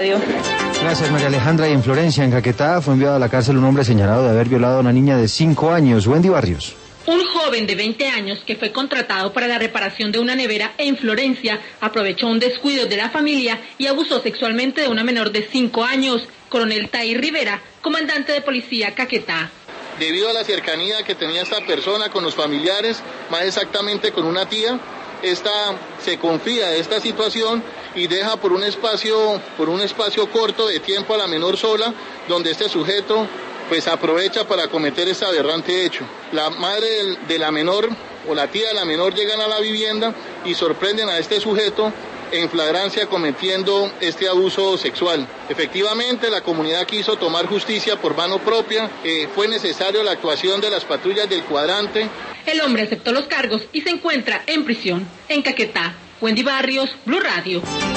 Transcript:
Gracias, María Alejandra. Y en Florencia, en Caquetá, fue enviado a la cárcel un hombre señalado de haber violado a una niña de 5 años. Wendy Barrios. Un joven de 20 años que fue contratado para la reparación de una nevera en Florencia aprovechó un descuido de la familia y abusó sexualmente de una menor de 5 años. Coronel Tair Rivera, comandante de policía Caquetá. Debido a la cercanía que tenía esta persona con los familiares, más exactamente con una tía, esta se confía de esta situación y deja por un espacio corto de tiempo a la menor sola, donde este sujeto pues aprovecha para cometer este aberrante hecho. La madre de la menor o la tía de la menor llegan a la vivienda y sorprenden a este sujeto en flagrancia cometiendo este abuso sexual. Efectivamente, la comunidad quiso tomar justicia por mano propia, fue necesario la actuación de las patrullas del cuadrante. El hombre aceptó los cargos y se encuentra en prisión. En Caquetá, Wendy Barrios, Blue Radio.